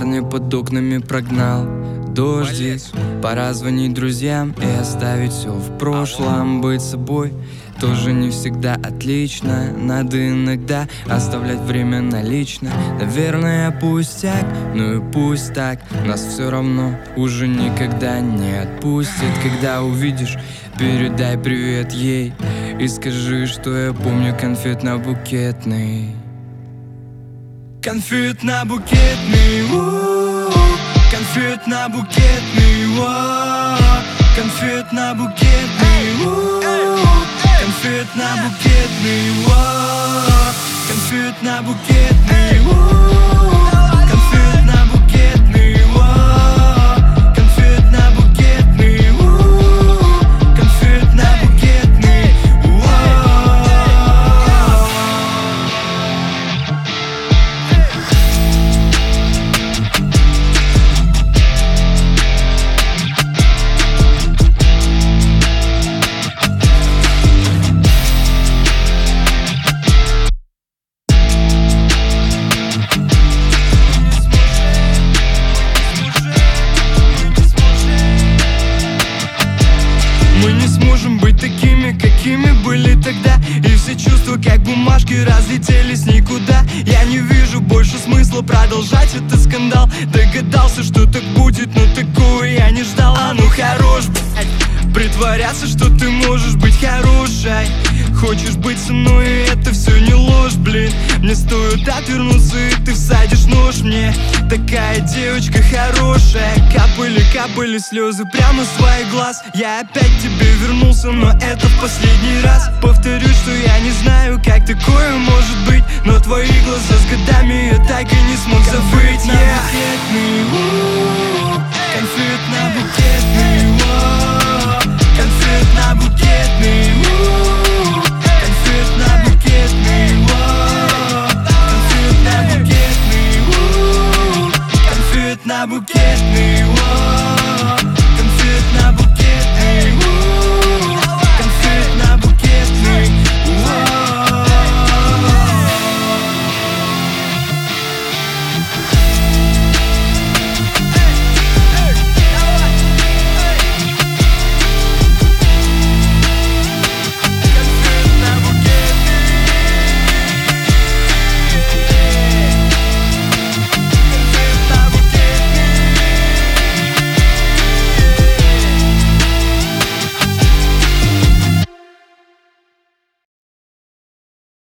парня под окнами прогнал дождик. Пора звонить друзьям и оставить все в прошлом. Быть собой тоже не всегда отлично. Надо иногда оставлять время налично. Наверное, пустяк, ну и пусть так. Нас все равно уже никогда не отпустит. Когда увидишь, передай привет ей и скажи, что я помню конфетно-букетный. Конфетно-букетный, конфетно-букетный, конфетно-букетный, конфетно-букетный, конфетно-букетный, конфетно-букетный, конфетно-букетный, конфетно-букетный. Мы не сможем быть такими, какими были тогда. И все чувства, как бумажки, разлетелись никуда. Я не вижу больше смысла продолжать этот скандал. Догадался, что так будет, но такого я не ждал. А ну хорош, блядь, притворяться, что ты можешь быть хорошей. Хочешь быть со мной, и это все не ложь, блин. Мне стоит отвернуться, и ты всадишь нож мне. Такая девочка хорошая. Капали слезы прямо с твоих глаз. Я опять к тебе вернулся, но это в последний раз. Повторюсь, что я не знаю, как такое может быть, но твои глаза с годами я так и не смог забыть. Конфетно-букетный, конфетно-букетный, конфетно-букетный, конфетно-букетный, конфетно-букетный.